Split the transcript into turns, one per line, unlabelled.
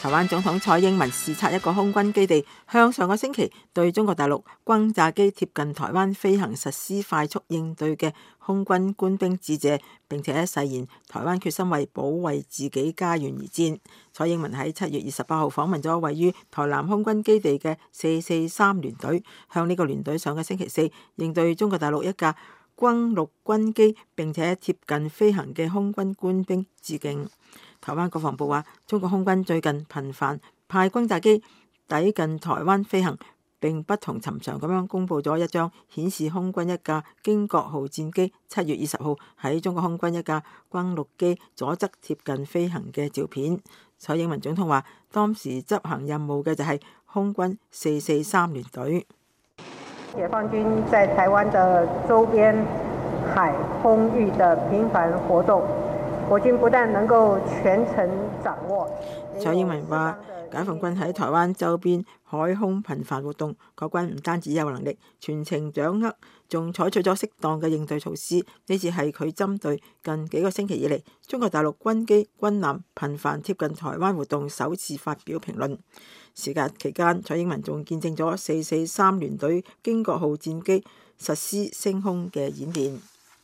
台灣總統蔡英文視察一個空軍基地，向上個星期對中國大陸轟炸機貼近台灣飛行實施快速應對嘅空軍官兵致謝，並且誓言台灣決心為保衛自己家園而戰。蔡英文喺7月28號訪問咗位於台南空軍基地嘅443聯隊，向呢個聯隊上個星期四應對中國大陸一架轟陸軍機並且貼近飛行嘅空軍官兵致敬。台灣國防部話，中國空軍最近頻繁派轟炸機抵近台灣飛行，並不同尋常咁樣公布咗一張顯示空軍一架經國號戰機7月20號喺中國空軍一架轟陸機左側貼近飛行嘅照片。蔡英文總統話，當時執行任務嘅就係空軍443聯隊。
解放軍在台灣的周邊海空域的頻繁活動，國軍不但能夠全程掌握。
蔡英文話，解放軍喺台灣周邊海空頻繁活動，國軍唔單止有能力全程掌握，仲採取咗適當嘅應對措施。呢次係佢針對近幾個星期以嚟中國大陸軍機軍艦頻繁貼近台灣活動首次發表評論。時間期間，蔡英文仲見證咗443聯隊經國號戰機實施升空嘅演練。